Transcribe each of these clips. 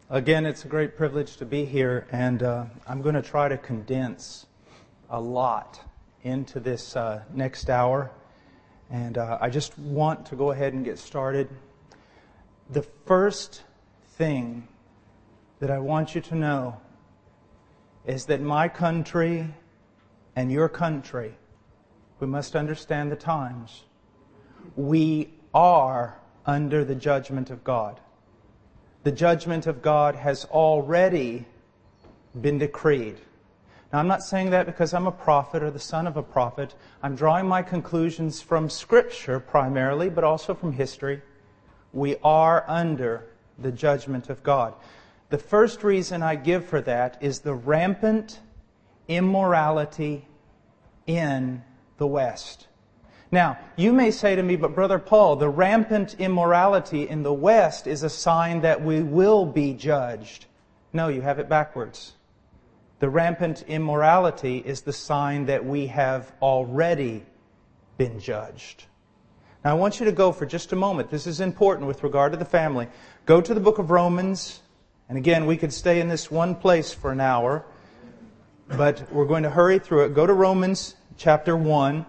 Again, it's a great privilege to be here, and I'm going to try to condense a lot into this next hour. And I just want to go ahead and get started. The first thing that I want you to know is that my country and your country, we must understand the times. We are under the judgment of God. The judgment of God has already been decreed. Now, I'm not saying that because I'm a prophet or the son of a prophet. I'm drawing my conclusions from Scripture primarily, but also from history. We are under the judgment of God. The first reason I give for that is the rampant immorality in the West. Now, you may say to me, but Brother Paul, the rampant immorality in the West is a sign that we will be judged. No, you have it backwards. The rampant immorality is the sign that we have already been judged. Now, I want you to go for just a moment. This is important with regard to the family. Go to the book of Romans. And again, we could stay in this one place for an hour, but we're going to hurry through it. Go to Romans chapter 1.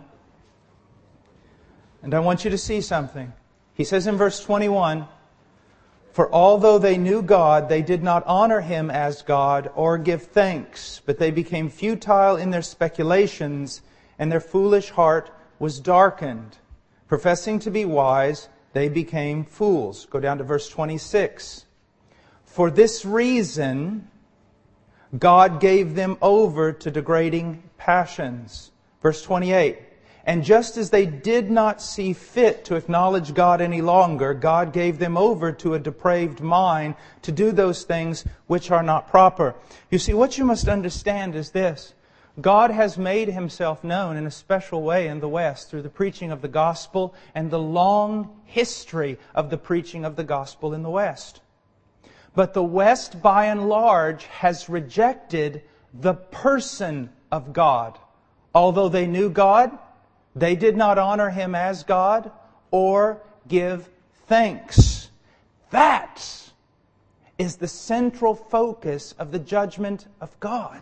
And I want you to see something. He says in verse 21, "For although they knew God, they did not honor Him as God or give thanks, but they became futile in their speculations, and their foolish heart was darkened. Professing to be wise, they became fools." Go down to verse 26. "For this reason, God gave them over to degrading passions." Verse 28. "And just as they did not see fit to acknowledge God any longer, God gave them over to a depraved mind to do those things which are not proper." You see, what you must understand is this. God has made Himself known in a special way in the West through the preaching of the gospel and the long history of the preaching of the gospel in the West. But the West, by and large, has rejected the person of God. Although they knew God, they did not honor Him as God or give thanks. That is the central focus of the judgment of God.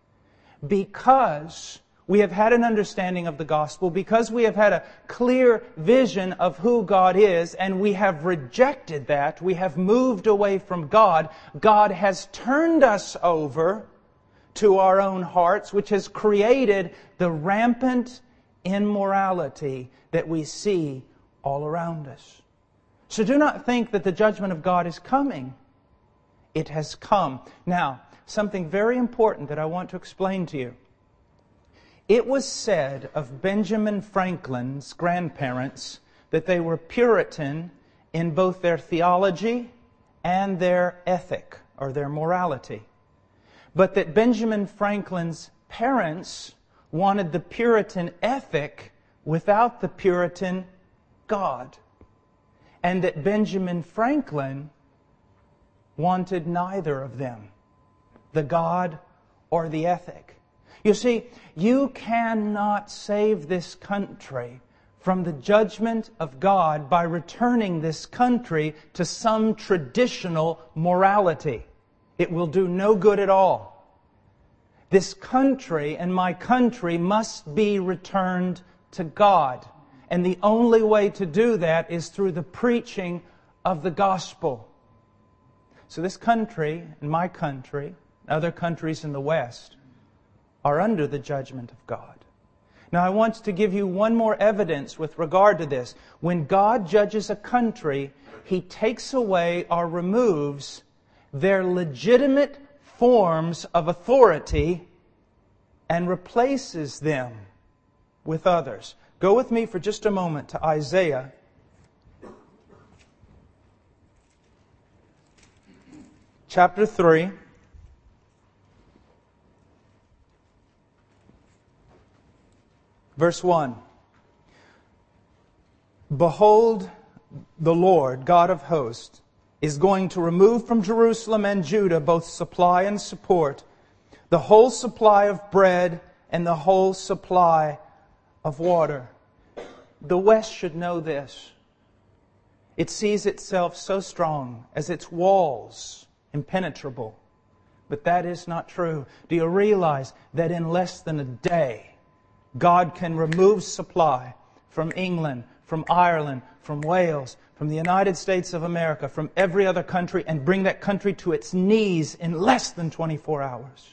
Because we have had an understanding of the gospel, because we have had a clear vision of who God is, and we have rejected that, we have moved away from God, God has turned us over to our own hearts, which has created the rampant immorality that we see all around us. So do not think that the judgment of God is coming. It has come. Now, something very important that I want to explain to you. It was said of Benjamin Franklin's grandparents that they were Puritan in both their theology and their ethic, or their morality. But that Benjamin Franklin's parents wanted the Puritan ethic without the Puritan God. And that Benjamin Franklin wanted neither of them, the God or the ethic. You see, you cannot save this country from the judgment of God by returning this country to some traditional morality. It will do no good at all. This country and my country must be returned to God. And the only way to do that is through the preaching of the gospel. So this country and my country, other countries in the West, are under the judgment of God. Now I want to give you one more evidence with regard to this. When God judges a country, He takes away or removes their legitimate forms of authority and replaces them with others. Go with me for just a moment to Isaiah chapter 3. Verse 1. "Behold, the Lord, God of hosts, is going to remove from Jerusalem and Judah both supply and support, the whole supply of bread and the whole supply of water." The West should know this. It sees itself so strong as its walls impenetrable. But that is not true. Do you realize that in less than a day, God can remove supply from England, from Ireland, from Wales, from the United States of America, from every other country, and bring that country to its knees in less than 24 hours?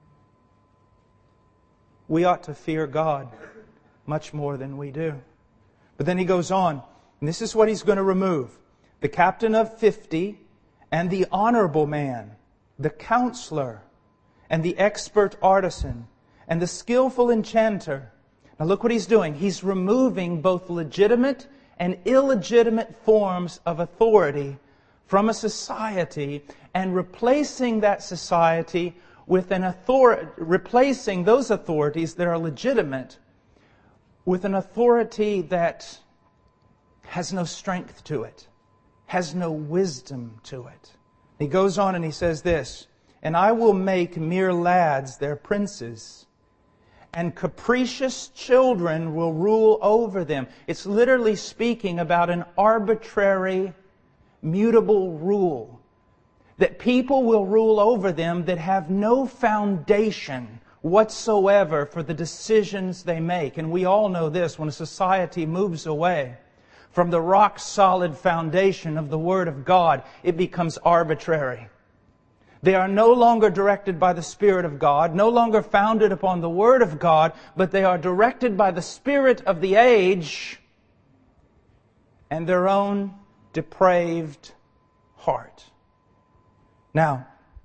We ought to fear God much more than we do. But then he goes on, and this is what he's going to remove. The captain of 50 and the honorable man, the counselor and the expert artisan and the skillful enchanter. Now look what he's doing. He's removing both legitimate and illegitimate forms of authority from a society and replacing that society with replacing those authorities that are legitimate with an authority that has no strength to it, has no wisdom to it. He goes on and he says this, "And I will make mere lads their princes, and capricious children will rule over them." It's literally speaking about an arbitrary, mutable rule. That people will rule over them that have no foundation whatsoever for the decisions they make. And we all know this, when a society moves away from the rock-solid foundation of the Word of God, it becomes arbitrary. They are no longer directed by the Spirit of God, no longer founded upon the Word of God, but they are directed by the spirit of the age and their own depraved heart. Now,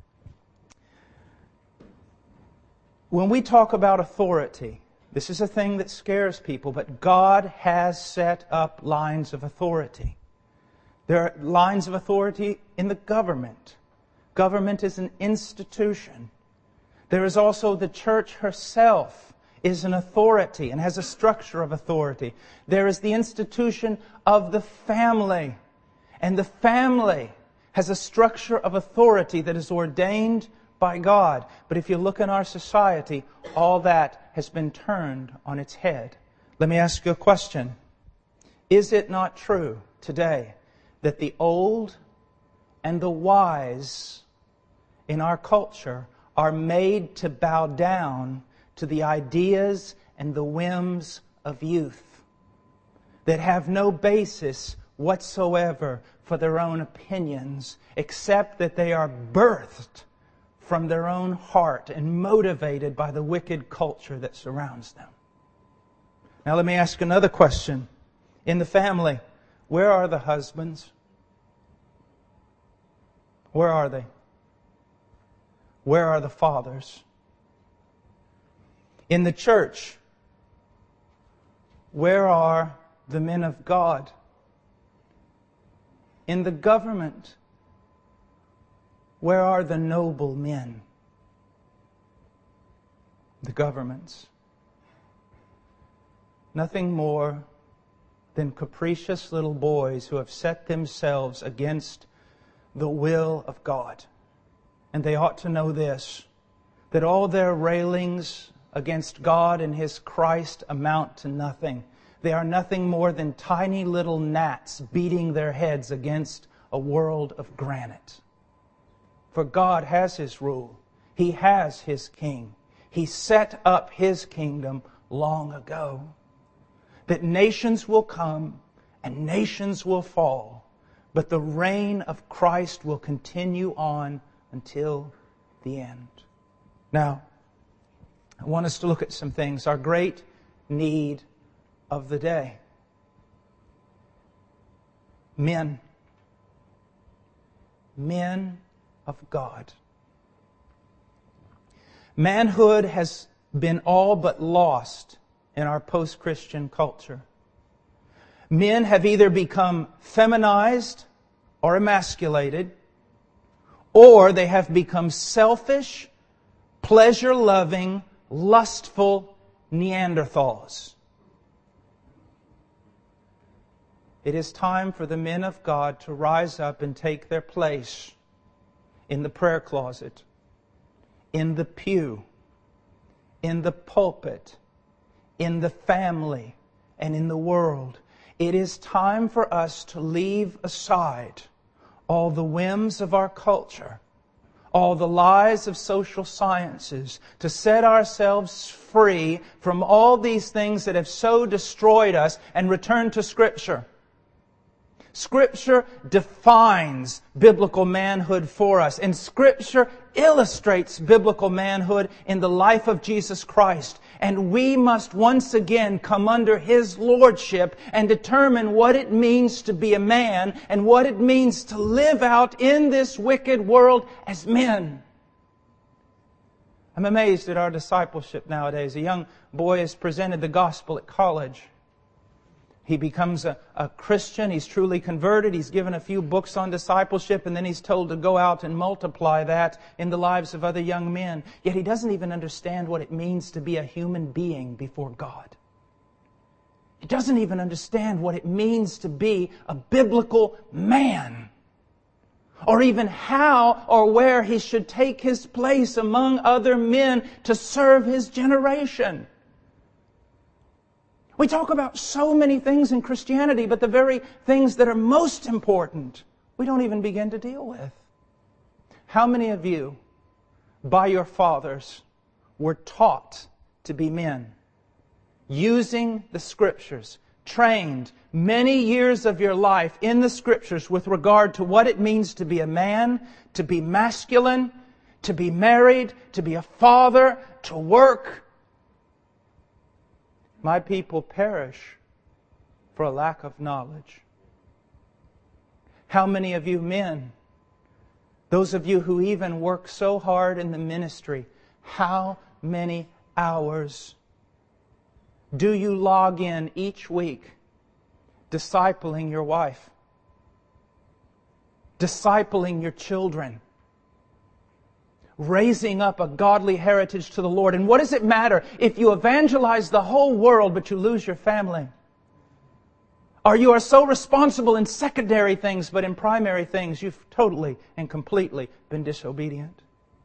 when we talk about authority, this is a thing that scares people, but God has set up lines of authority. There are lines of authority in the government. Government is an institution. There is also the church herself is an authority and has a structure of authority. There is the institution of the family. And the family has a structure of authority that is ordained by God. But if you look in our society, all that has been turned on its head. Let me ask you a question. Is it not true today that the old and the wise in our culture are made to bow down to the ideas and the whims of youth that have no basis whatsoever for their own opinions, except that they are birthed from their own heart and motivated by the wicked culture that surrounds them? Now let me ask another question. In the family, where are the husbands? Where are they? Where are the fathers? In the church, where are the men of God? In the government, where are the noble men? The governments. Nothing more than capricious little boys who have set themselves against the will of God. And they ought to know this, that all their railings against God and His Christ amount to nothing. They are nothing more than tiny little gnats beating their heads against a world of granite. For God has His rule. He has His king. He set up His kingdom long ago. That nations will come and nations will fall, but the reign of Christ will continue on until the end. Now, I want us to look at some things. Our great need of the day. Men. Men of God. Manhood has been all but lost in our post-Christian culture. Men have either become feminized or emasculated, or they have become selfish, pleasure-loving, lustful Neanderthals. It is time for the men of God to rise up and take their place in the prayer closet, in the pew, in the pulpit, in the family, and in the world. It is time for us to leave aside all the whims of our culture all the lies of social sciences, to set ourselves free from all these things that have so destroyed us and return to Scripture. Scripture defines biblical manhood for us, and Scripture illustrates biblical manhood in the life of Jesus Christ. And we must once again come under His lordship and determine what it means to be a man and what it means to live out in this wicked world as men. I'm amazed at our discipleship nowadays. A young boy is presented the gospel at college. He becomes a Christian. He's truly converted. He's given a few books on discipleship, and then he's told to go out and multiply that in the lives of other young men. Yet he doesn't even understand what it means to be a human being before God. He doesn't even understand what it means to be a biblical man, or even how or where he should take his place among other men to serve his generation. We talk about so many things in Christianity, but the very things that are most important, we don't even begin to deal with. How many of you, by your fathers, were taught to be men, using the Scriptures, trained many years of your life in the Scriptures with regard to what it means to be a man, to be masculine, to be married, to be a father, to work? My people perish for a lack of knowledge. How many of you men, those of you who even work so hard in the ministry, how many hours do you log in each week discipling your wife, discipling your children, raising up a godly heritage to the Lord? And what does it matter if you evangelize the whole world but you lose your family? Or you are so responsible in secondary things, but in primary things you've totally and completely been disobedient?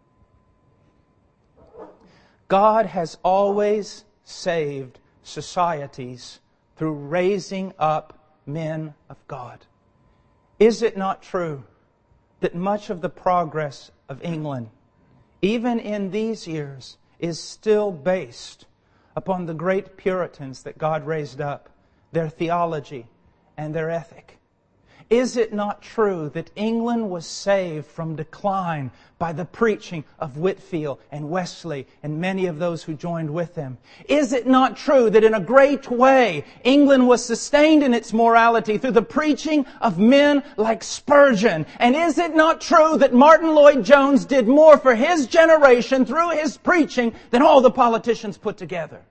God has always saved societies through raising up men of God. Is it not true that much of the progress of England, even in these years, is still based upon the great Puritans that God raised up, their theology and their ethic? Is it not true that England was saved from decline by the preaching of Whitefield and Wesley and many of those who joined with them? Is it not true that in a great way England was sustained in its morality through the preaching of men like Spurgeon? And is it not true that Martin Lloyd-Jones did more for his generation through his preaching than all the politicians put together?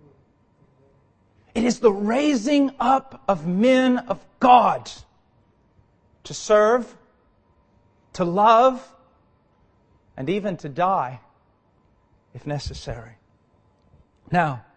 It is the raising up of men of God to serve, to love, and even to die if necessary. Now,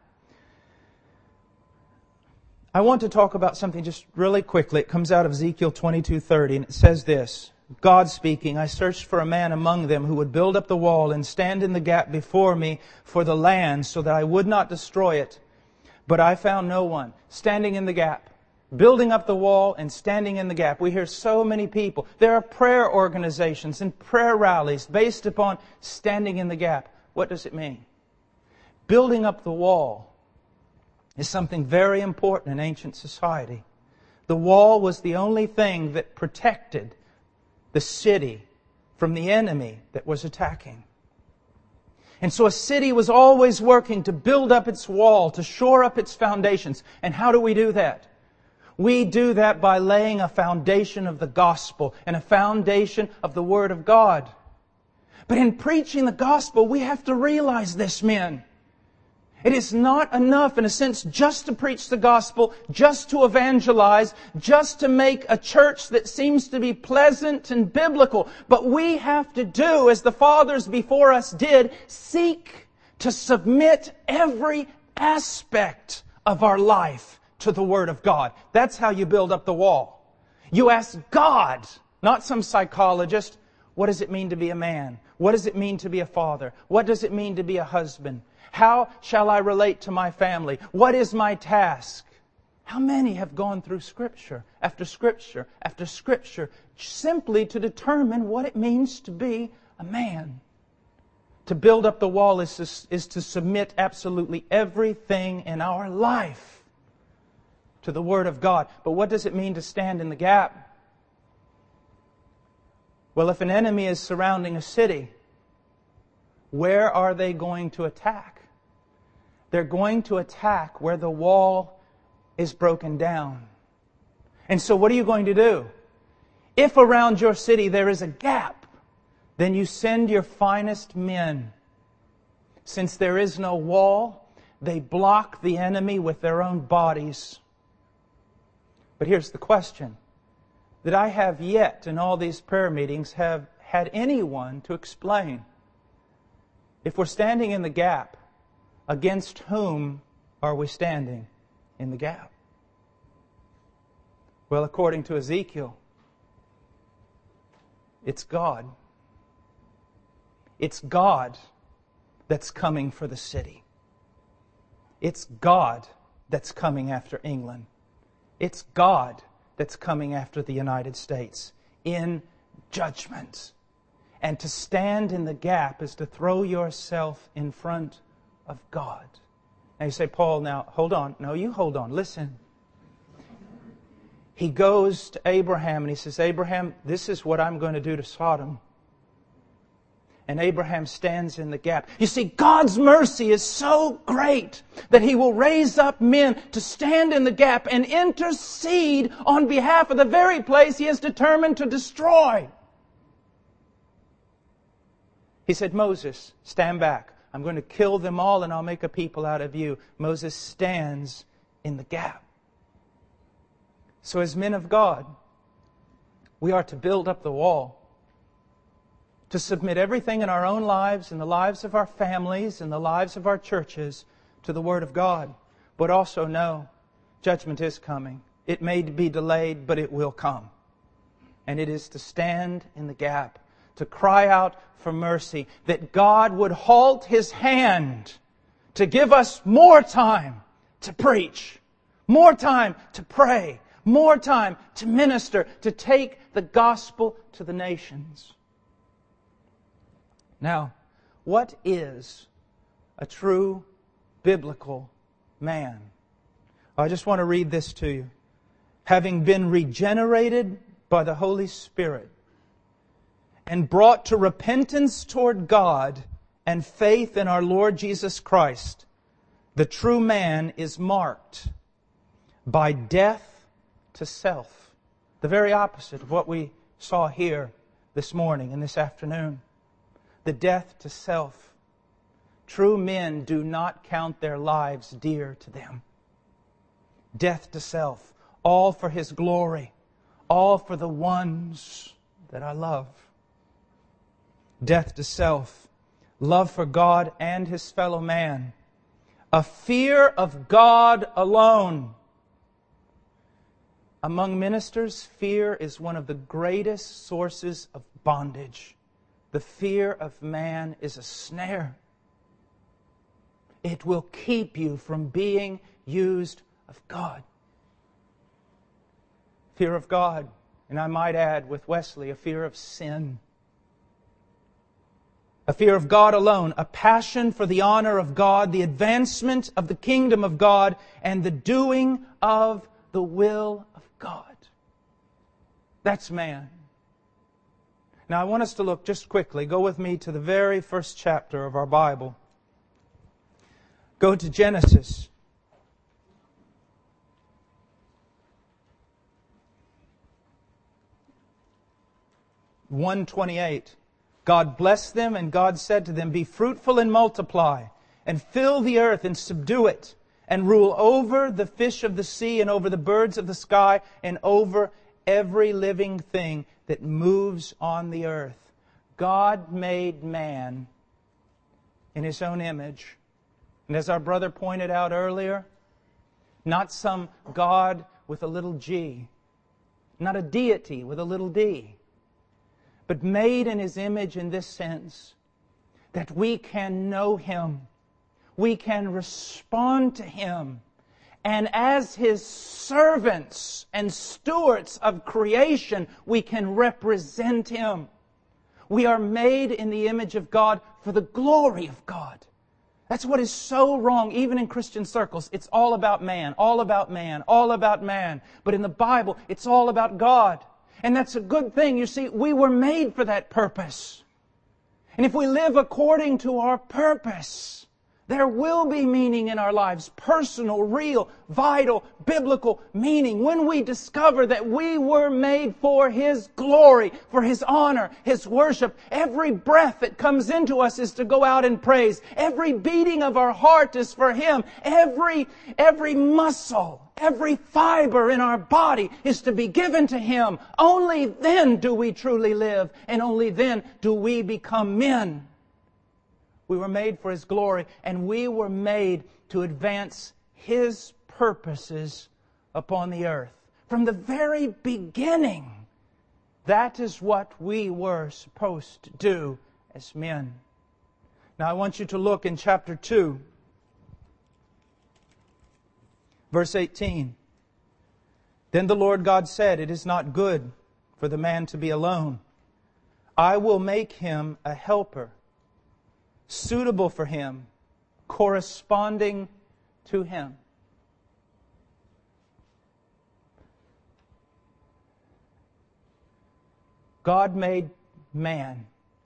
I want to talk about something just really quickly. It comes out of Ezekiel 22:30, and it says this, God speaking, I searched for a man among them who would build up the wall and stand in the gap before me for the land so that I would not destroy it. But I found no one standing in the gap, building up the wall and standing in the gap. We hear so many people. There are prayer organizations and prayer rallies based upon standing in the gap. What does it mean? Building up the wall is something very important in ancient society. The wall was the only thing that protected the city from the enemy that was attacking. And so a city was always working to build up its wall, to shore up its foundations. And how do we do that? We do that by laying a foundation of the gospel and a foundation of the Word of God. But in preaching the gospel, we have to realize this, men. It is not enough, in a sense, just to preach the gospel, just to evangelize, just to make a church that seems to be pleasant and biblical. But we have to do, as the fathers before us did, seek to submit every aspect of our life to the Word of God. That's how you build up the wall. You ask God, not some psychologist, what does it mean to be a man? What does it mean to be a father? What does it mean to be a husband? How shall I relate to my family? What is my task? How many have gone through Scripture after Scripture after Scripture simply to determine what it means to be a man. To build up the wall is to submit absolutely everything in our life to the Word of God. But what does it mean to stand in the gap? Well, if an enemy is surrounding a city, where are they going to attack? They're going to attack where the wall is broken down. And so what are you going to do? If around your city there is a gap, then you send your finest men. Since there is no wall, they block the enemy with their own bodies. But here's the question that I have yet in all these prayer meetings have had anyone to explain. If we're standing in the gap, against whom are we standing in the gap? Well, according to Ezekiel, it's God. It's God that's coming for the city. It's God that's coming after England. It's God that's coming after the United States in judgment. And to stand in the gap is to throw yourself in front of God. Now you say, Paul, now hold on. No, you hold on. Listen. He goes to Abraham and he says, Abraham, this is what I'm going to do to Sodom. And Abraham stands in the gap. You see, God's mercy is so great that He will raise up men to stand in the gap and intercede on behalf of the very place He is determined to destroy. He said, Moses, stand back. I'm going to kill them all and I'll make a people out of you. Moses stands in the gap. So as men of God, we are to build up the wall, to submit everything in our own lives, in the lives of our families, in the lives of our churches, to the Word of God. But also know, judgment is coming. It may be delayed, but it will come. And it is to stand in the gap, to cry out for mercy, that God would halt His hand to give us more time to preach, more time to pray, more time to minister, to take the gospel to the nations. Now, what is a true biblical man? I just want to read this to you. Having been regenerated by the Holy Spirit and brought to repentance toward God and faith in our Lord Jesus Christ, the true man is marked by death to self. The very opposite of what we saw here this morning and this afternoon. The death to self. True men do not count their lives dear to them. Death to self. All for His glory. All for the ones that I love. Death to self. Love for God and His fellow man. A fear of God alone. Among ministers, fear is one of the greatest sources of bondage. The fear of man is a snare. It will keep you from being used of God. Fear of God, and I might add with Wesley, a fear of sin. A fear of God alone, a passion for the honor of God, the advancement of the kingdom of God, and the doing of the will of God. That's man. Now I want us to look just quickly. Go with me to the very first chapter of our Bible. Go to Genesis. Verse 28. God blessed them, and God said to them, be fruitful and multiply, and fill the earth and subdue it, and rule over the fish of the sea, and over the birds of the sky, and over every living thing that moves on the earth. God made man in His own image. And as our brother pointed out earlier, not some God with a little g, not a deity with a little d, but made in His image in this sense, that we can know Him, we can respond to Him, and as His servants and stewards of creation, we can represent Him. We are made in the image of God for the glory of God. That's what is so wrong, even in Christian circles. It's all about man, all about man, all about man. But in the Bible, it's all about God. And that's a good thing. You see, we were made for that purpose. And if we live according to our purpose, there will be meaning in our lives. Personal, real, vital, biblical meaning. When we discover that we were made for His glory, for His honor, His worship. Every breath that comes into us is to go out in praise. Every beating of our heart is for Him. Every muscle, every fiber in our body is to be given to Him. Only then do we truly live, and only then do we become men. We were made for His glory, and we were made to advance His purposes upon the earth. From the very beginning, that is what we were supposed to do as men. Now I want you to look in chapter 2, verse 18. Then the Lord God said, "It is not good for the man to be alone. I will make him a helper, suitable for him, corresponding to him." God made man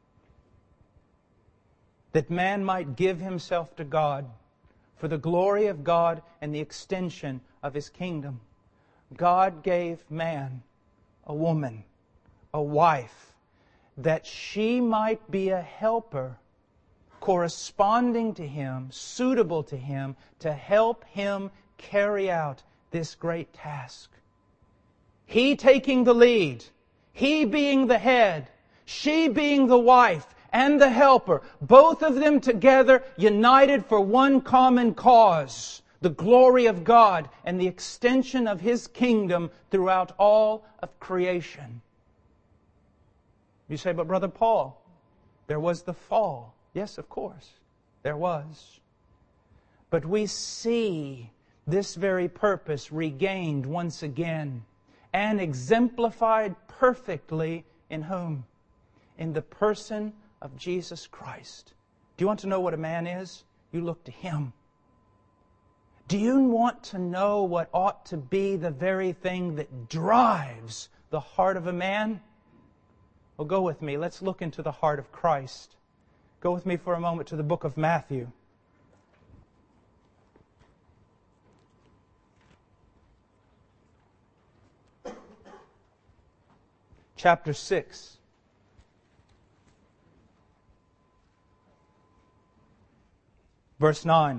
that man might give himself to God for the glory of God and the extension of His kingdom. God gave man a woman, a wife, that she might be a helper corresponding to him, suitable to him, to help him carry out this great task. He taking the lead, he being the head, she being the wife and the helper, both of them together united for one common cause, the glory of God and the extension of His kingdom throughout all of creation. You say, "But Brother Paul, there was the fall." Yes, of course, there was. But we see this very purpose regained once again and exemplified perfectly in whom? In the person of Jesus Christ. Do you want to know what a man is? You look to Him. Do you want to know what ought to be the very thing that drives the heart of a man? Well, go with me. Let's look into the heart of Christ. Go with me for a moment to the book of Matthew. Chapter 6. Verse 9.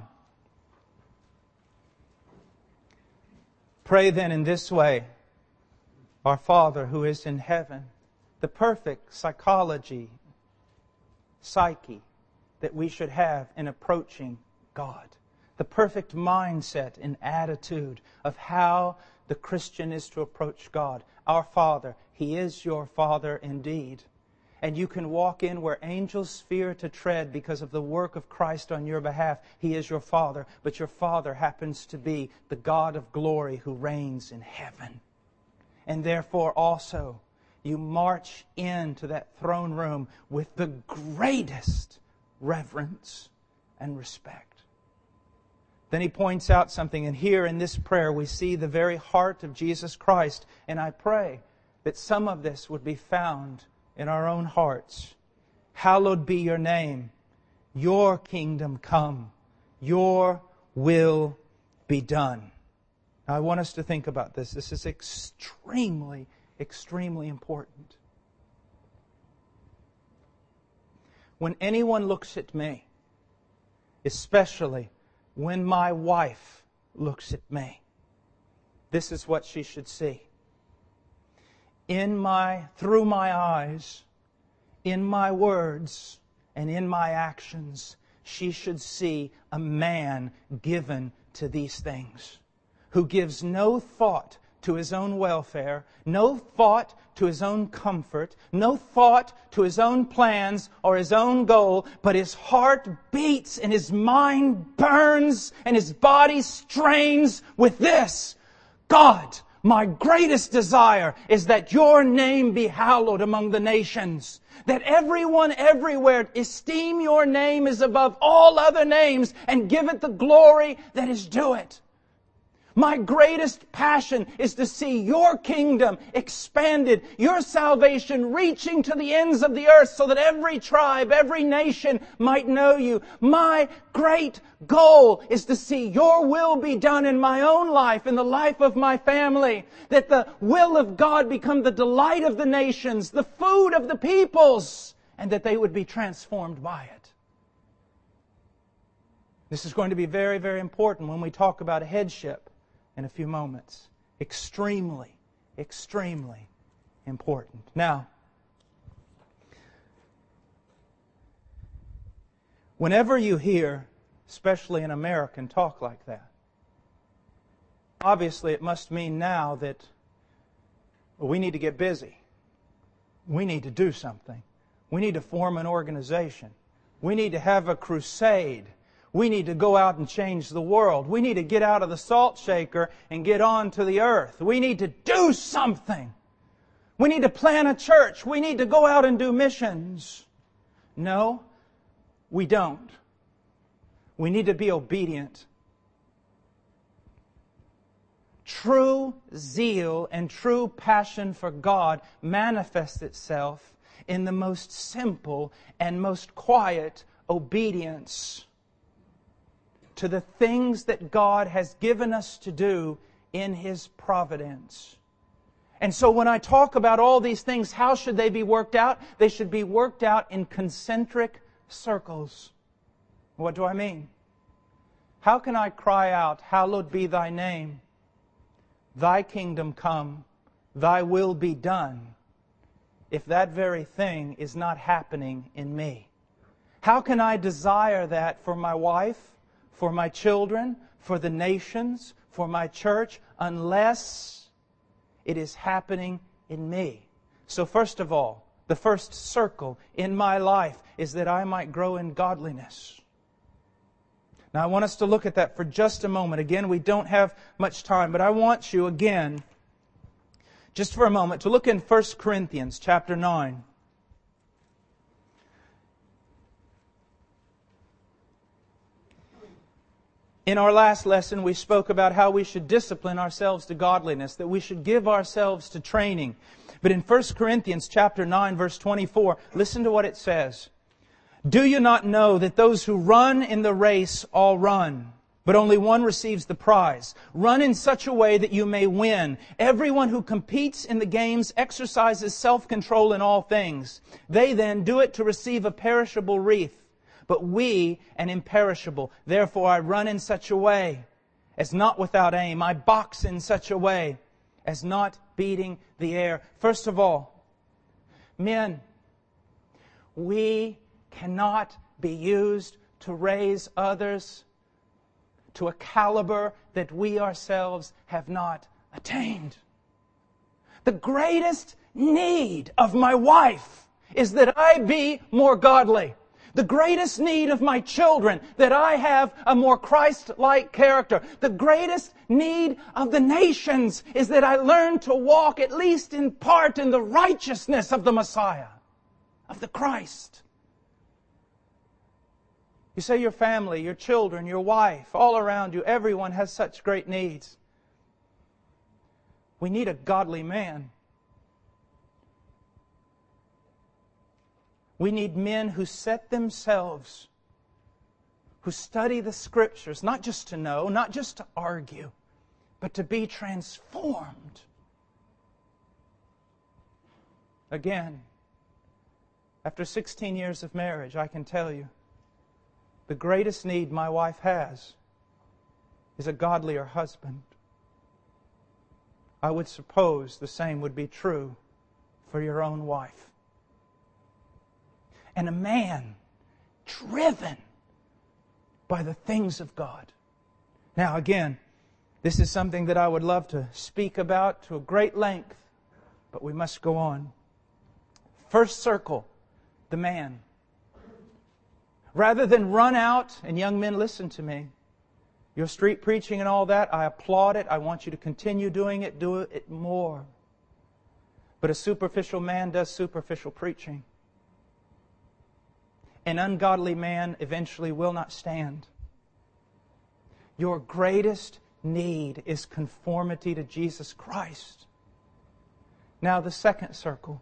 Pray then in this way, Our Father who is in heaven. The perfect psyche that we should have in approaching God. The perfect mindset and attitude of how the Christian is to approach God. Our Father, He is your Father indeed. And you can walk in where angels fear to tread because of the work of Christ on your behalf. He is your Father, but your Father happens to be the God of glory who reigns in heaven. And therefore also, you march into that throne room with the greatest reverence and respect. Then he points out something, and here in this prayer we see the very heart of Jesus Christ. And I pray that some of this would be found in our own hearts. Hallowed be your name. Your kingdom come. Your will be done. Now, I want us to think about this. This is extremely important. When anyone looks at me, especially when my wife looks at me, this is what she should see. Through my eyes, in my words, and in my actions, she should see a man given to these things, who gives no thought to his own welfare, no thought to his own comfort, no thought to his own plans or his own goal, but his heart beats and his mind burns and his body strains with this: God, My greatest desire is that your name be hallowed among the nations. That everyone everywhere esteem your name as above all other names and give it the glory that is due it. My greatest passion is to see your kingdom expanded, your salvation reaching to the ends of the earth so that every tribe, every nation might know you. My great goal is to see your will be done in my own life, in the life of my family. That the will of God become the delight of the nations, the food of the peoples, and that they would be transformed by it. This is going to be very, very important when we talk about headship in a few moments. Extremely, extremely important. Now, whenever you hear, especially an American, talk like that, obviously it must mean now that we need to get busy. We need to do something. We need to form an organization. We need to have a crusade. We need to go out and change the world. We need to get out of the salt shaker and get on to the earth. We need to do something. We need to plant a church. We need to go out and do missions. No, we don't. We need to be obedient. True zeal and true passion for God manifests itself in the most simple and most quiet obedience to the things that God has given us to do in His providence. And so when I talk about all these things, how should they be worked out? They should be worked out in concentric circles. What do I mean? How can I cry out, "Hallowed be Thy name, Thy kingdom come, Thy will be done," if that very thing is not happening in me? How can I desire that for my wife, for my children, for the nations, for my church, unless it is happening in me? So first of all, the first circle in my life is that I might grow in godliness. Now I want us to look at that for just a moment. Again, we don't have much time, but I want you again, just for a moment, to look in 1 Corinthians chapter 9. In our last lesson, we spoke about how we should discipline ourselves to godliness, that we should give ourselves to training. But in 1 Corinthians chapter 9, verse 24, listen to what it says. "Do you not know that those who run in the race all run, but only one receives the prize? Run in such a way that you may win. Everyone who competes in the games exercises self-control in all things. They then do it to receive a perishable wreath, but we an imperishable. Therefore I run in such a way as not without aim. I box in such a way as not beating the air." First of all, men, we cannot be used to raise others to a caliber that we ourselves have not attained. The greatest need of my wife is that I be more godly. The greatest need of my children, that I have a more Christ-like character. The greatest need of the nations is that I learn to walk, at least in part, in the righteousness of the Messiah, of the Christ. You say your family, your children, your wife, all around you, everyone has such great needs. We need a godly man. We need men who set themselves, who study the Scriptures, not just to know, not just to argue, but to be transformed. Again, after 16 years of marriage, I can tell you, the greatest need my wife has is a godlier husband. I would suppose the same would be true for your own wife. And a man driven by the things of God. Now again, this is something that I would love to speak about to a great length, but we must go on. First circle, the man. Rather than run out, and young men, listen to me, Your street preaching and all that, I applaud it. I want you to continue doing it. Do it more. But a superficial man does superficial preaching. An ungodly man eventually will not stand. Your greatest need is conformity to Jesus Christ. Now the second circle.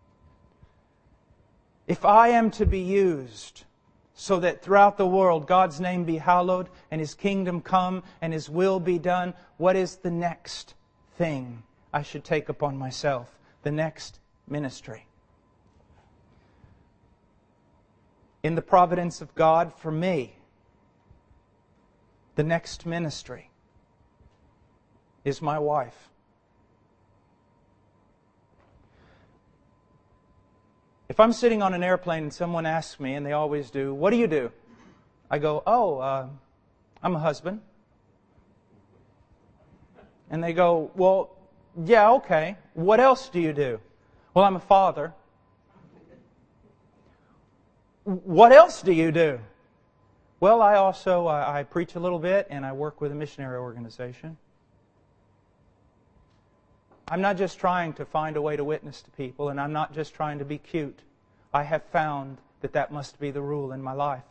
If I am to be used so that throughout the world God's name be hallowed and His kingdom come and His will be done, what is the next thing I should take upon myself? The next ministry. In the providence of God, for me, the next ministry is my wife. If I'm sitting on an airplane and someone asks me, and they always do, "What do you do?" I go, I'm a husband. And they go, "Well, yeah, okay. What else do you do?" "Well, I'm a father." "What else do you do?" "Well, I also I preach a little bit and I work with a missionary organization." I'm not just trying to find a way to witness to people, and I'm not just trying to be cute. I have found that that must be the rule in my life.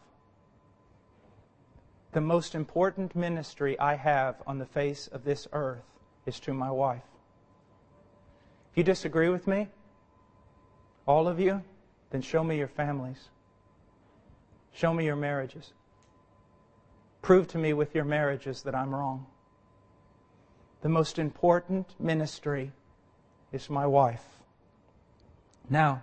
The most important ministry I have on the face of this earth is to my wife. If you disagree with me, all of you, then show me your families. Show me your marriages. Prove to me with your marriages that I'm wrong. The most important ministry is my wife. Now,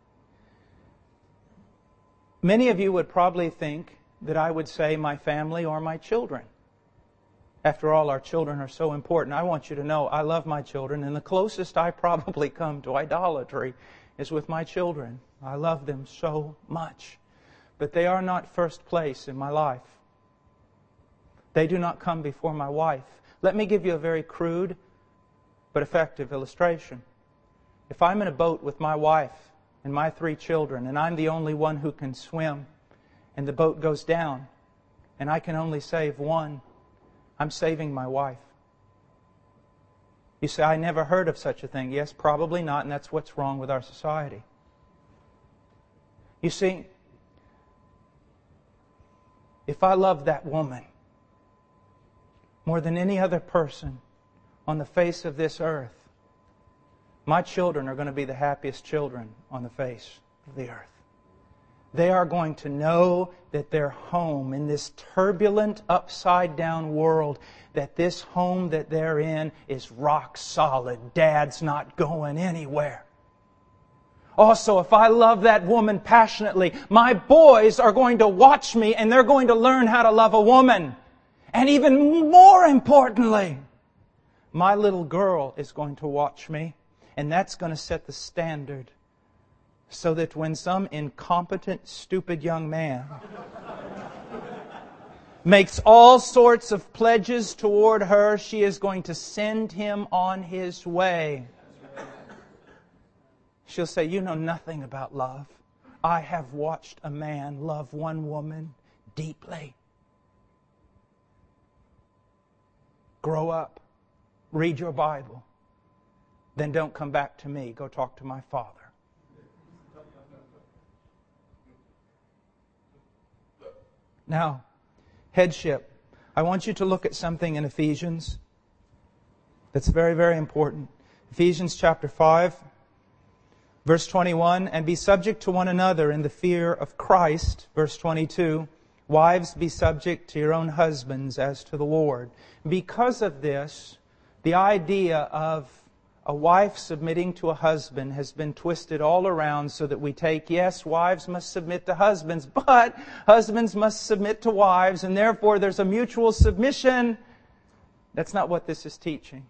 many of you would probably think that I would say my family or my children. After all, our children are so important. I want you to know I love my children, and the closest I probably come to idolatry is with my children. I love them so much. But they are not first place in my life. They do not come before my wife. Let me give you a very crude but effective illustration. If I'm in a boat with my wife and my 3 children, and I'm the only one who can swim, and the boat goes down, and I can only save one, I'm saving my wife. You say, "I never heard of such a thing." Yes, probably not, and that's what's wrong with our society. You see, if I love that woman more than any other person on the face of this earth, my children are going to be the happiest children on the face of the earth. They are going to know that their home in this turbulent, upside-down world, that this home that they're in is rock solid. Dad's not going anywhere. Also, if I love that woman passionately, my boys are going to watch me and they're going to learn how to love a woman. And even more importantly, my little girl is going to watch me, and that's going to set the standard so that when some incompetent, stupid young man makes all sorts of pledges toward her, she is going to send him on his way. She'll say, "You know nothing about love. I have watched a man love one woman deeply." Grow up. Read your Bible. Then don't come back to me. Go talk to my Father. Now, headship. I want you to look at something in Ephesians that's very, very important. Ephesians chapter 5, verse 21, "And be subject to one another in the fear of Christ." Verse 22, "Wives, be subject to your own husbands as to the Lord." Because of this, the idea of a wife submitting to a husband has been twisted all around so that we take, yes, wives must submit to husbands, but husbands must submit to wives, and therefore there's a mutual submission. That's not what this is teaching.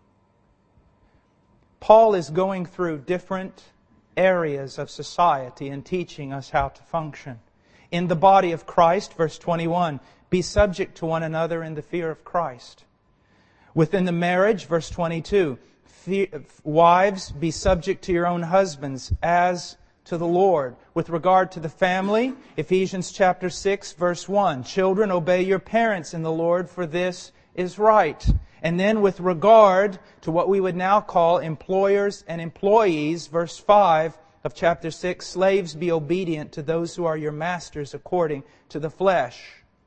Paul is going through different areas of society and teaching us how to function. In the body of Christ, verse 21, "Be subject to one another in the fear of Christ." Within the marriage, verse 22, "Wives, be subject to your own husbands as to the Lord. With regard to the family, Ephesians chapter 6, verse 1. Children, obey your parents in the Lord, for this is right. And then with regard to what we would now call employers and employees, verse 5 of chapter 6, slaves, be obedient to those who are your masters according to the flesh.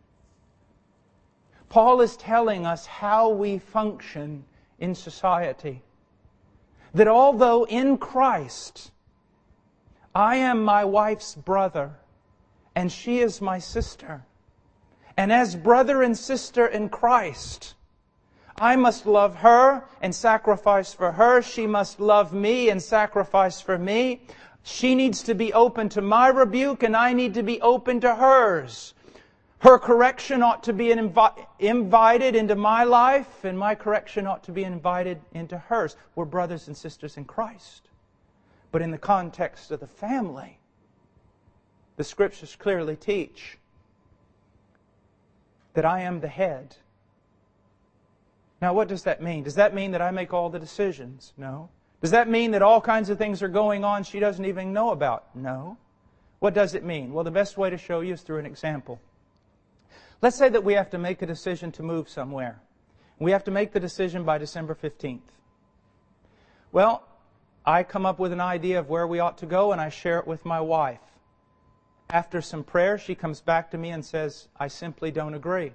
Paul is telling us how we function in society. That although in Christ I am my wife's brother and she is my sister, and as brother and sister in Christ, I must love her and sacrifice for her. She must love me and sacrifice for me. She needs to be open to my rebuke and I need to be open to hers. Her correction ought to be invited into my life, and my correction ought to be invited into hers. We're brothers and sisters in Christ. But in the context of the family, the Scriptures clearly teach that I am the head. Now, what does that mean? Does that mean that I make all the decisions? No. Does that mean that all kinds of things are going on she doesn't even know about? No. What does it mean? Well, the best way to show you is through an example. Let's say that we have to make a decision to move somewhere. We have to make the decision by December 15th. Well, I come up with an idea of where we ought to go and I share it with my wife. After some prayer, she comes back to me and says, I simply don't agree.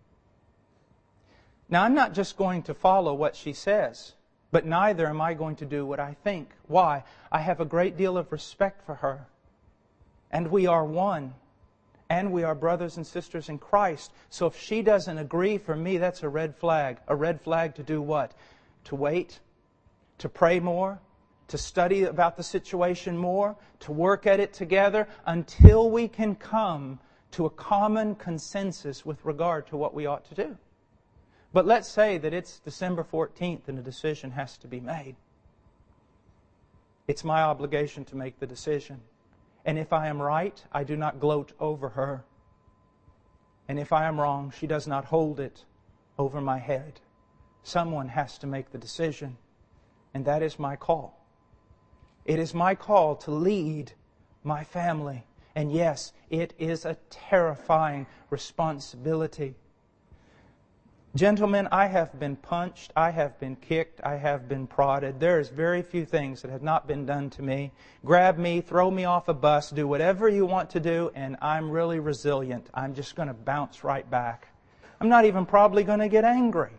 Now, I'm not just going to follow what she says, but neither am I going to do what I think. Why? I have a great deal of respect for her. And we are one. And we are brothers and sisters in Christ. So if she doesn't agree, for me, that's a red flag. A red flag to do what? To wait, to pray more, to study about the situation more, to work at it together until we can come to a common consensus with regard to what we ought to do. But let's say that it's December 14th and a decision has to be made. It's my obligation to make the decision. And if I am right, I do not gloat over her. And if I am wrong, she does not hold it over my head. Someone has to make the decision. And that is my call. It is my call to lead my family. And yes, it is a terrifying responsibility. Gentlemen, I have been punched, I have been kicked, I have been prodded. There is very few things that have not been done to me. Grab me, throw me off a bus, do whatever you want to do, and I'm really resilient. I'm just going to bounce right back. I'm not even probably going to get angry.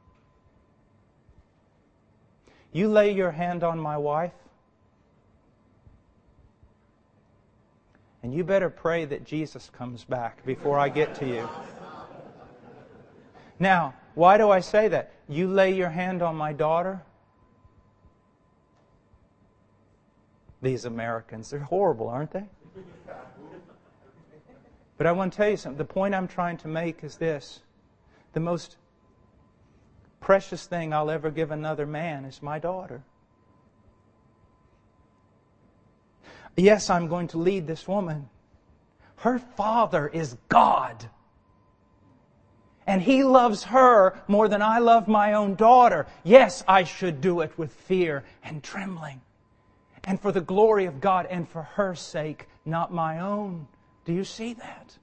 You lay your hand on my wife, and you better pray that Jesus comes back before I get to you. Now, why do I say that? You lay your hand on my daughter. These Americans, they're horrible, aren't they? But I want to tell you something. The point I'm trying to make is this. The most precious thing I'll ever give another man is my daughter. Yes, I'm going to lead this woman. Her father is God. And He loves her more than I love my own daughter. Yes, I should do it with fear and trembling. And for the glory of God and for her sake, not my own. Do you see that?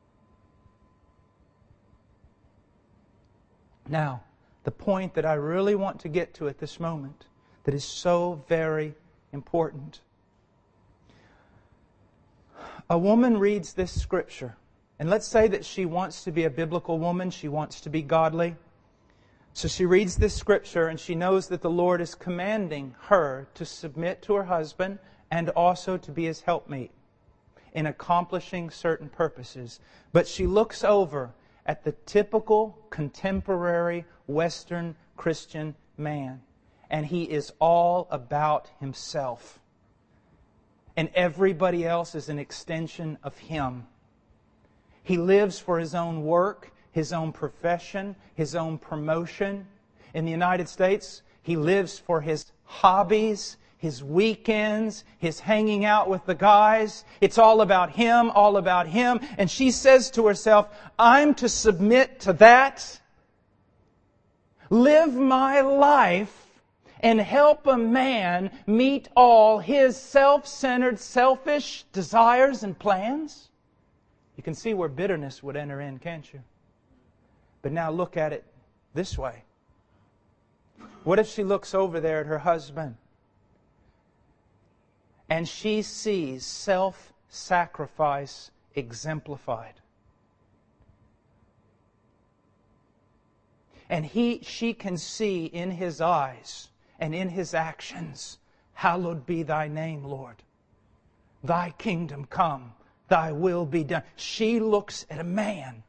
Now, the point that I really want to get to at this moment, that is so very important. A woman reads this scripture. And let's say that she wants to be a biblical woman. She wants to be godly. So she reads this scripture and she knows that the Lord is commanding her to submit to her husband and also to be his helpmeet in accomplishing certain purposes. But she looks over at the typical contemporary Western Christian man. And he is all about himself. And everybody else is an extension of him. He lives for his own work, his own profession, his own promotion. In the United States, he lives for his hobbies, his weekends, his hanging out with the guys. It's all about him, all about him. And she says to herself, I'm to submit to that, live my life, and help a man meet all his self-centered, selfish desires and plans? You can see where bitterness would enter in, can't you? But now look at it this way. What if she looks over there at her husband and she sees self-sacrifice exemplified? And she can see in his eyes and in his actions, hallowed be thy name, Lord. Thy kingdom come, thy will be done. She looks at a man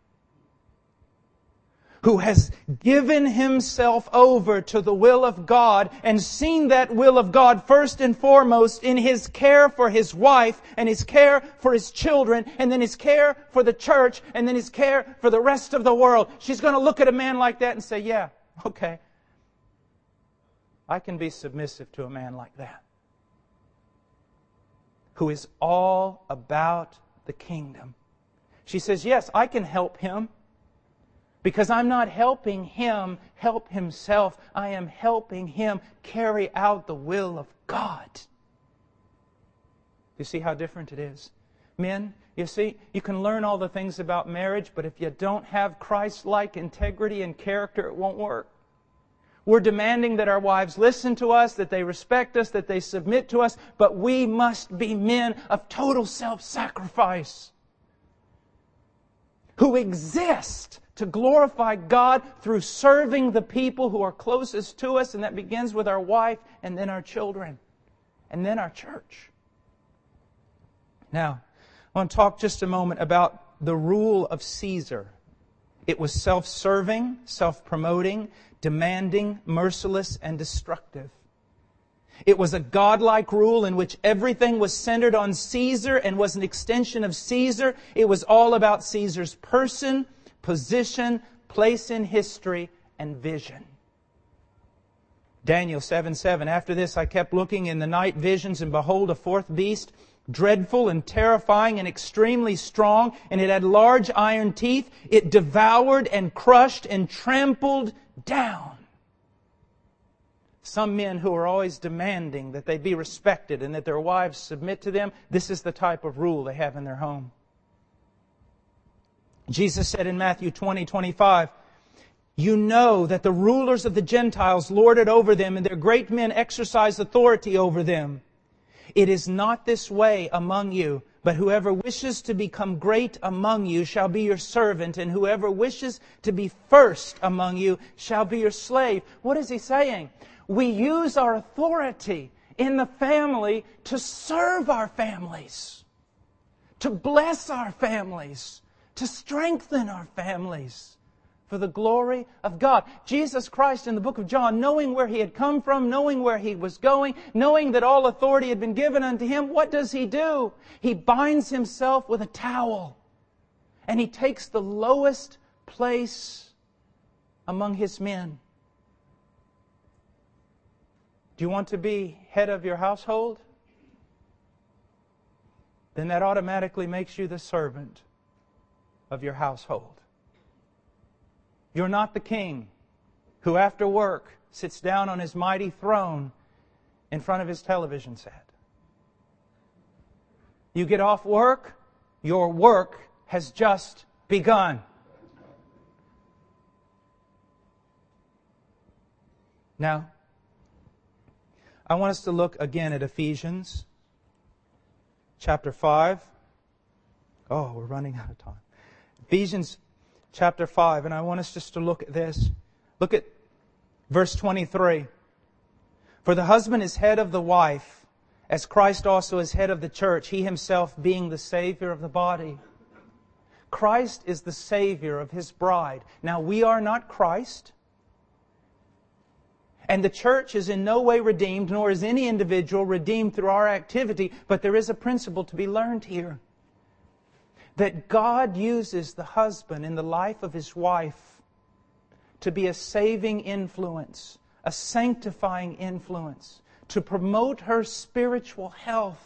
who has given himself over to the will of God and seen that will of God first and foremost in his care for his wife and his care for his children and then his care for the church and then his care for the rest of the world. She's going to look at a man like that and say, yeah, okay, I can be submissive to a man like that, who is all about the kingdom. She says, yes, I can help him. Because I'm not helping him help himself. I am helping him carry out the will of God. You see how different it is? Men, you see, you can learn all the things about marriage, but if you don't have Christ-like integrity and character, it won't work. We're demanding that our wives listen to us, that they respect us, that they submit to us, but we must be men of total self-sacrifice who exist to glorify God through serving the people who are closest to us, and that begins with our wife and then our children and then our church. Now, I want to talk just a moment about the rule of Caesar. It was self-serving, self-promoting, demanding, merciless, and destructive. It was a godlike rule in which everything was centered on Caesar and was an extension of Caesar. It was all about Caesar's person, position, place in history, and vision. Daniel 7:7. After this I kept looking in the night visions, and behold, a fourth beast, dreadful and terrifying and extremely strong, and it had large iron teeth. It devoured and crushed and trampled down. Some men who are always demanding that they be respected and that their wives submit to them, this is the type of rule they have in their home. Jesus said in Matthew 20:25, you know that the rulers of the Gentiles lord it over them, and their great men exercise authority over them. It is not this way among you, but whoever wishes to become great among you shall be your servant, and whoever wishes to be first among you shall be your slave. What is he saying? We use our authority in the family to serve our families, to bless our families, to strengthen our families for the glory of God. Jesus Christ in the book of John, knowing where He had come from, knowing where He was going, knowing that all authority had been given unto Him, what does He do? He binds Himself with a towel and He takes the lowest place among His men. Do you want to be head of your household? Then that automatically makes you the servant of your household. You're not the king who after work sits down on his mighty throne in front of his television set. You get off work, your work has just begun. Now, I want us to look again at Ephesians chapter 5. Oh, we're running out of time. Ephesians chapter 5, and I want us just to look at this. Look at verse 23. For the husband is head of the wife, as Christ also is head of the church, He Himself being the Savior of the body. Christ is the Savior of His bride. Now, we are not Christ, and the church is in no way redeemed, nor is any individual redeemed through our activity, but there is a principle to be learned here. That God uses the husband in the life of his wife to be a saving influence, a sanctifying influence, to promote her spiritual health,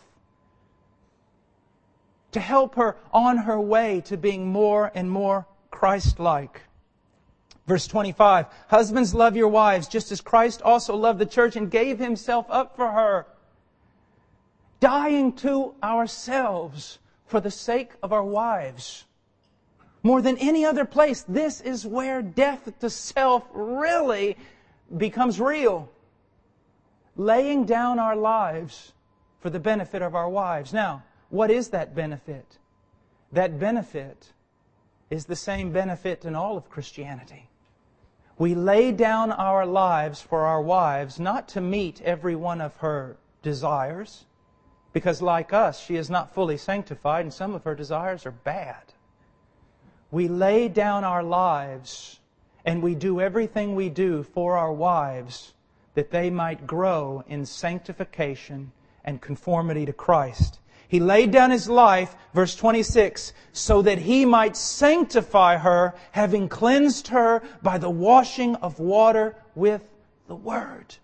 to help her on her way to being more and more Christ-like. Verse 25, husbands, love your wives, just as Christ also loved the church and gave Himself up for her, dying to ourselves for the sake of our wives. More than any other place, this is where death to self really becomes real. Laying down our lives for the benefit of our wives. Now, what is that benefit? That benefit is the same benefit in all of Christianity. We lay down our lives for our wives, not to meet every one of her desires, because like us, she is not fully sanctified and some of her desires are bad. We lay down our lives and we do everything we do for our wives that they might grow in sanctification and conformity to Christ. He laid down His life, verse 26, so that He might sanctify her, having cleansed her by the washing of water with the Word.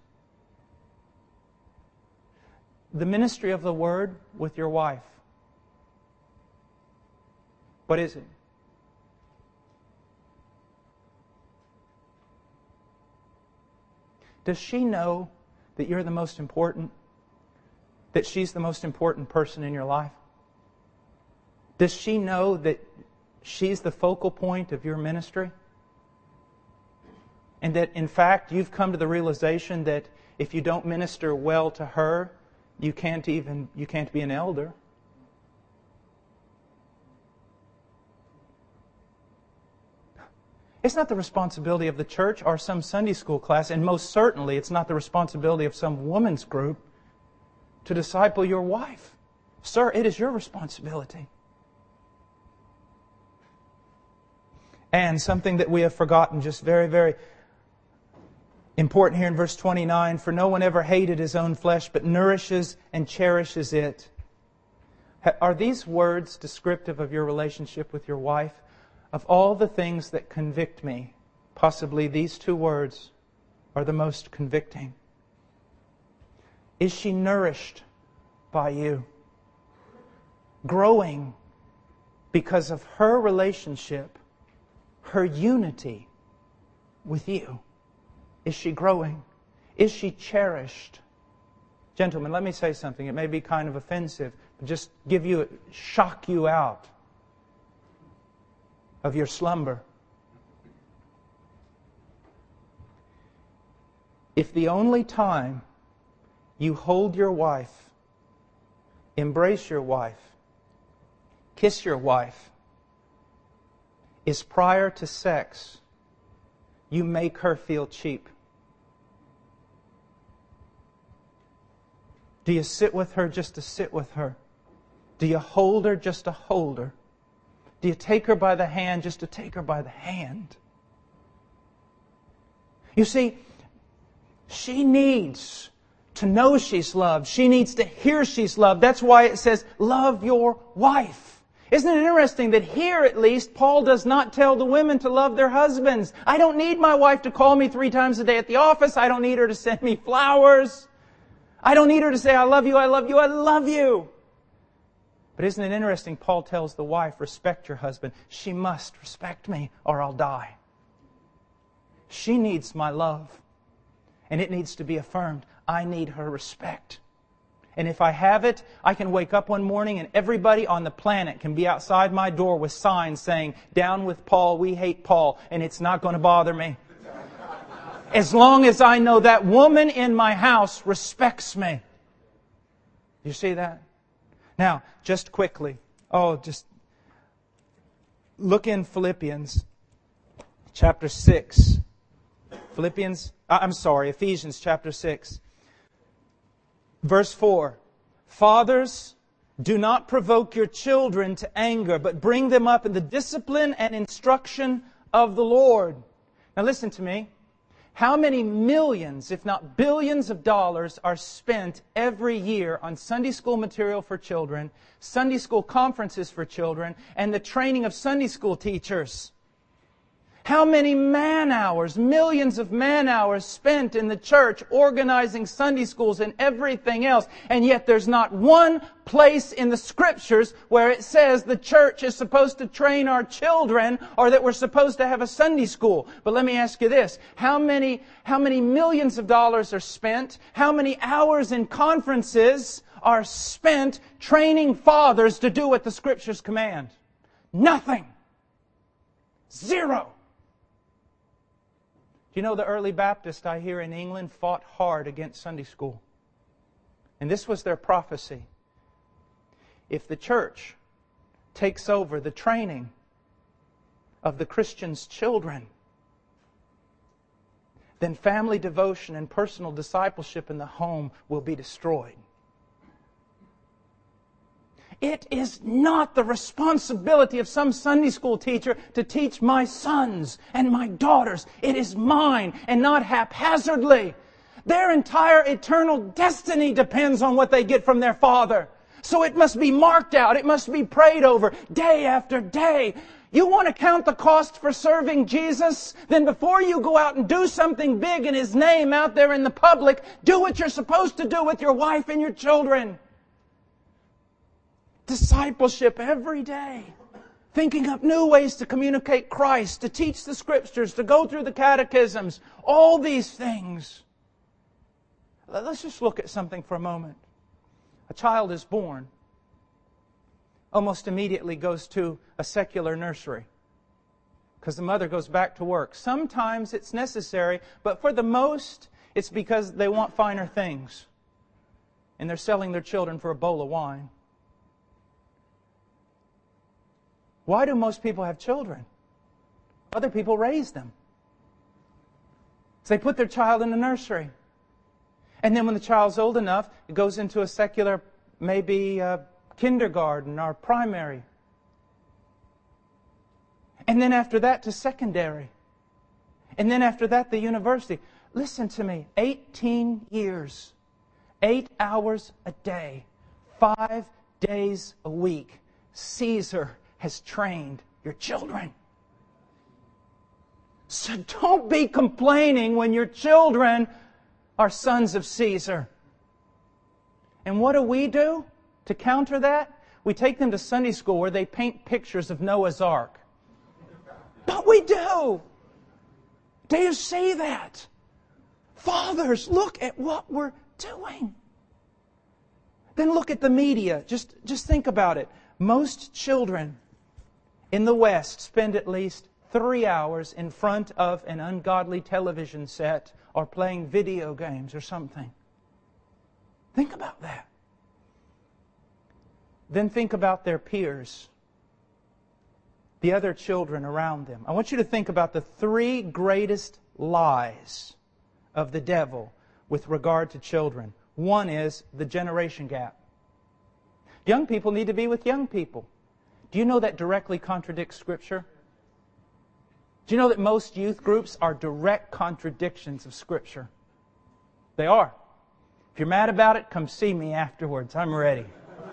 The ministry of the Word with your wife. What is it? Does she know that you're the most important? That she's the most important person in your life? Does she know that she's the focal point of your ministry? And that in fact you've come to the realization that if you don't minister well to her, you can't be an elder. It's not the responsibility of the church or some Sunday school class, and most certainly it's not the responsibility of some women's group to disciple your wife. Sir, it is your responsibility. And something that we have forgotten, just very, very important here in verse 29, for no one ever hated his own flesh, but nourishes and cherishes it. Are these words descriptive of your relationship with your wife? Of all the things that convict me, possibly these two words are the most convicting. Is she nourished by you? Growing because of her relationship, her unity with you? Is she growing? Is she cherished? Gentlemen, let me say something. It may be kind of offensive, but just shock you out of your slumber. If the only time you hold your wife, embrace your wife, kiss your wife, is prior to sex, you make her feel cheap. Do you sit with her just to sit with her? Do you hold her just to hold her? Do you take her by the hand just to take her by the hand? You see, she needs to know she's loved. She needs to hear she's loved. That's why it says, love your wife. Isn't it interesting that here at least, Paul does not tell the women to love their husbands. I don't need my wife to call me 3 times a day at the office. I don't need her to send me flowers. I don't need her to say, I love you, I love you, I love you. But isn't it interesting, Paul tells the wife, respect your husband. She must respect me or I'll die. She needs my love. And it needs to be affirmed. I need her respect. And if I have it, I can wake up one morning and everybody on the planet can be outside my door with signs saying, down with Paul, we hate Paul, and it's not going to bother me. As long as I know that woman in my house respects me. You see that? Now, just quickly. Just look in Philippians chapter 6. Ephesians chapter 6. Verse 4. Fathers, do not provoke your children to anger, but bring them up in the discipline and instruction of the Lord. Now listen to me. How many millions, if not billions of dollars are spent every year on Sunday school material for children, Sunday school conferences for children, and the training of Sunday school teachers? How many man hours, millions of man hours spent in the church organizing Sunday schools and everything else, and yet there's not one place in the Scriptures where it says the church is supposed to train our children or that we're supposed to have a Sunday school. But let me ask you this, how many millions of dollars are spent? How many hours in conferences are spent training fathers to do what the Scriptures command? Nothing. Zero. Do you know the early Baptists, I hear in England, fought hard against Sunday school? And this was their prophecy. If the church takes over the training of the Christians' children, then family devotion and personal discipleship in the home will be destroyed. It is not the responsibility of some Sunday school teacher to teach my sons and my daughters. It is mine, and not haphazardly. Their entire eternal destiny depends on what they get from their Father. So it must be marked out. It must be prayed over day after day. You want to count the cost for serving Jesus? Then before you go out and do something big in His name out there in the public, do what you're supposed to do with your wife and your children. Discipleship every day. Thinking up new ways to communicate Christ, to teach the Scriptures, to go through the catechisms. All these things. Let's just look at something for a moment. A child is born. Almost immediately goes to a secular nursery. Because the mother goes back to work. Sometimes it's necessary, but for the most, it's because they want finer things. And they're selling their children for a bowl of wine. Why do most people have children? Other people raise them. So they put their child in a nursery. And then when the child's old enough, it goes into a secular, maybe kindergarten or primary. And then after that to secondary. And then after that the university. Listen to me, 18 years, 8 hours a day, 5 days a week. Caesar has trained your children. So don't be complaining when your children are sons of Caesar. And what do to counter that? We take them to Sunday school where they paint pictures of Noah's Ark. But we do. Do you see that? Fathers, look at what we're doing. Then look at the media. Just think about it. Most children in the West spend at least 3 hours in front of an ungodly television set or playing video games or something. Think about that. Then think about their peers, the other children around them. I want you to think about the 3 greatest lies of the devil with regard to children. One is the generation gap. Young people need to be with young people. Do you know that directly contradicts Scripture? Do you know that most youth groups are direct contradictions of Scripture? They are. If you're mad about it, come see me afterwards. I'm ready.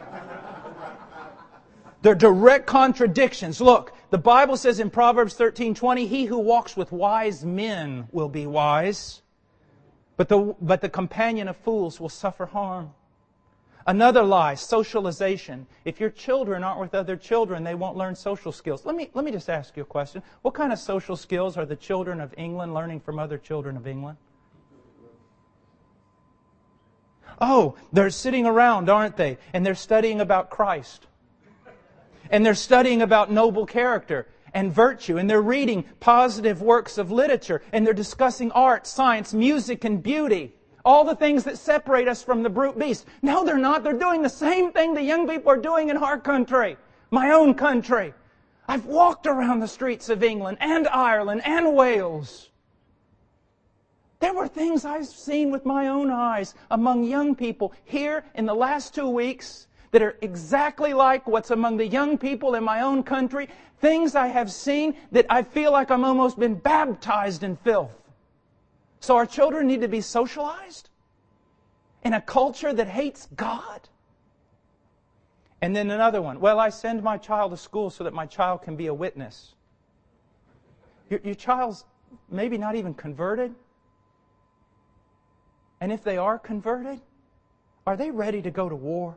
They're direct contradictions. Look, the Bible says in Proverbs 13:20, he who walks with wise men will be wise, but the companion of fools will suffer harm. Another lie, socialization. If your children aren't with other children, they won't learn social skills. Let me just ask you a question. What kind of social skills are the children of England learning from other children of England? Oh, they're sitting around, aren't they? And they're studying about Christ. And they're studying about noble character and virtue. And they're reading positive works of literature. And they're discussing art, science, music, and beauty. All the things that separate us from the brute beast. No, they're not. They're doing the same thing the young people are doing in our country. My own country. I've walked around the streets of England and Ireland and Wales. There were things I've seen with my own eyes among young people here in the last 2 weeks that are exactly like what's among the young people in my own country. Things I have seen that I feel like I'm almost been baptized in filth. So our children need to be socialized in a culture that hates God. And then another one. Well, I send my child to school so that my child can be a witness. Your child's maybe not even converted. And if they are converted, are they ready to go to war?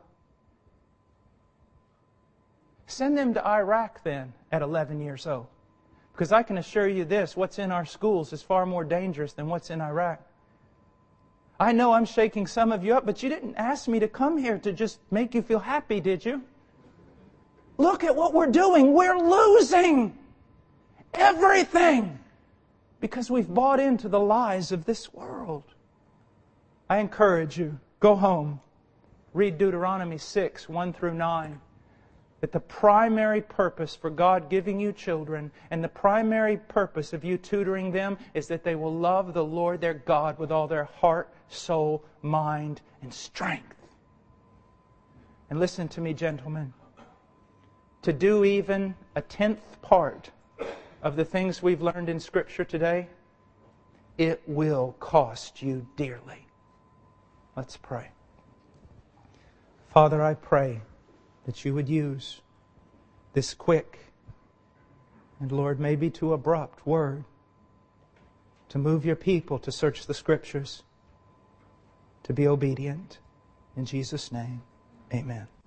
Send them to Iraq then at 11 years old. Because I can assure you this, what's in our schools is far more dangerous than what's in Iraq. I know I'm shaking some of you up, but you didn't ask me to come here to just make you feel happy, did you? Look at what we're doing. We're losing everything because we've bought into the lies of this world. I encourage you, go home, read Deuteronomy 6, 1 through 9. That the primary purpose for God giving you children and the primary purpose of you tutoring them is that they will love the Lord their God with all their heart, soul, mind, and strength. And listen to me, gentlemen. To do even a 10th part of the things we've learned in Scripture today, it will cost you dearly. Let's pray. Father, I pray that you would use this quick and, Lord, maybe too abrupt word to move your people to search the Scriptures, to be obedient. In Jesus' name, amen.